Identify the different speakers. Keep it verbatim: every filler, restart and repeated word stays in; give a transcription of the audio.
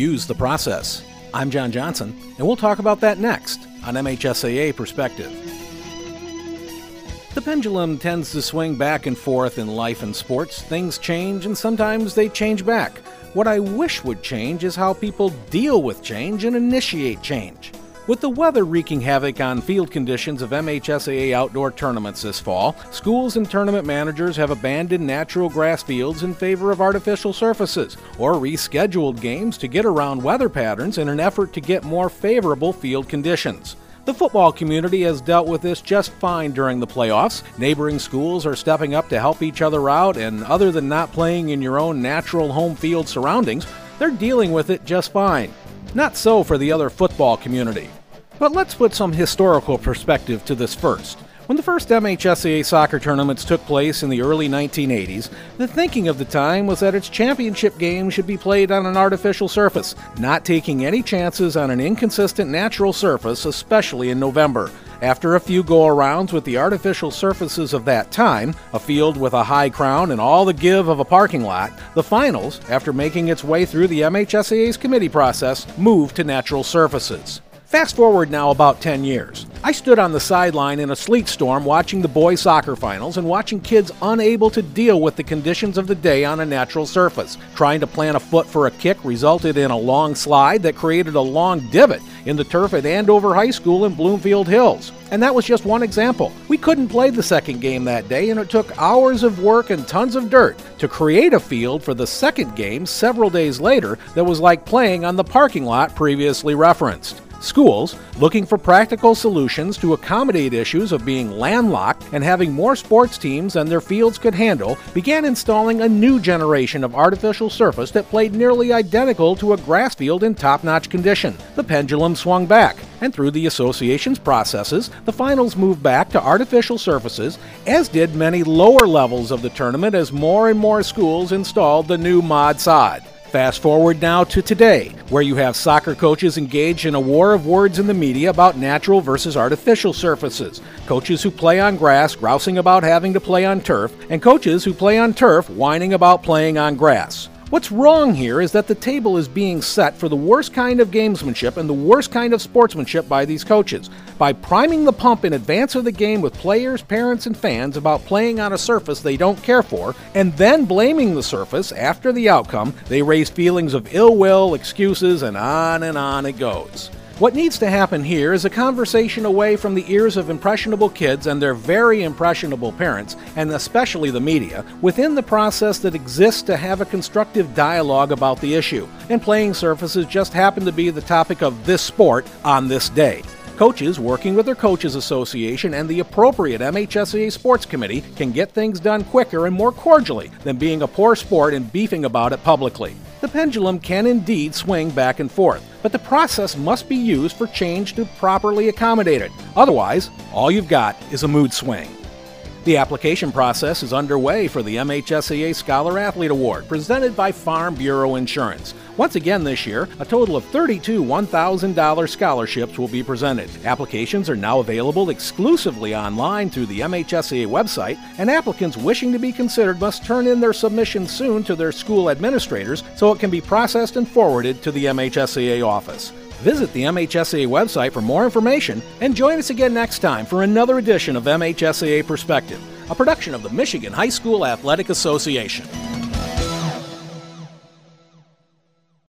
Speaker 1: use the process. I'm John Johnson, and we'll talk about that next on M H S A A Perspective. The pendulum tends to swing back and forth in life and sports. Things change, and sometimes they change back. What I wish would change is how people deal with change and initiate change. With the weather wreaking havoc on field conditions of M H S A A outdoor tournaments this fall, schools and tournament managers have abandoned natural grass fields in favor of artificial surfaces, or rescheduled games to get around weather patterns in an effort to get more favorable field conditions. The football community has dealt with this just fine during the playoffs. Neighboring schools are stepping up to help each other out, and other than not playing in your own natural home field surroundings, they're dealing with it just fine. Not so for the other football community. But let's put some historical perspective to this first. When the first M H S A A soccer tournaments took place in the early nineteen eighties, the thinking of the time was that its championship game should be played on an artificial surface, not taking any chances on an inconsistent natural surface, especially in November. After a few go-arounds with the artificial surfaces of that time, a field with a high crown and all the give of a parking lot, the finals, after making its way through the M H S A A's committee process, moved to natural surfaces. Fast forward now about ten years. I stood on the sideline in a sleet storm watching the boys' soccer finals and watching kids unable to deal with the conditions of the day on a natural surface. Trying to plant a foot for a kick resulted in a long slide that created a long divot in the turf at Andover High School in Bloomfield Hills. And that was just one example. We couldn't play the second game that day, and it took hours of work and tons of dirt to create a field for the second game several days later that was like playing on the parking lot previously referenced. Schools, looking for practical solutions to accommodate issues of being landlocked and having more sports teams than their fields could handle, began installing a new generation of artificial surface that played nearly identical to a grass field in top-notch condition. The pendulum swung back, and through the association's processes, the finals moved back to artificial surfaces, as did many lower levels of the tournament as more and more schools installed the new mod sod. Fast forward now to today, where you have soccer coaches engaged in a war of words in the media about natural versus artificial surfaces, coaches who play on grass grousing about having to play on turf, and coaches who play on turf whining about playing on grass. What's wrong here is that the table is being set for the worst kind of gamesmanship and the worst kind of sportsmanship by these coaches. By priming the pump in advance of the game with players, parents, and fans about playing on a surface they don't care for, and then blaming the surface after the outcome, they raise feelings of ill will, excuses, and on and on it goes. What needs to happen here is a conversation away from the ears of impressionable kids and their very impressionable parents, and especially the media, within the process that exists to have a constructive dialogue about the issue. And playing surfaces just happen to be the topic of this sport on this day. Coaches, working with their Coaches Association and the appropriate M H S A A Sports Committee, can get things done quicker and more cordially than being a poor sport and beefing about it publicly. The pendulum can indeed swing back and forth, but the process must be used for change to properly accommodate it. Otherwise, all you've got is a mood swing. The application process is underway for the M H S A A Scholar Athlete Award, presented by Farm Bureau Insurance. Once again this year, a total of thirty-two one thousand dollars scholarships will be presented. Applications are now available exclusively online through the M H S A A website, and applicants wishing to be considered must turn in their submissions soon to their school administrators so it can be processed and forwarded to the M H S A A office. Visit the M H S A A website for more information, and join us again next time for another edition of M H S A A Perspective, a production of the Michigan High School Athletic Association.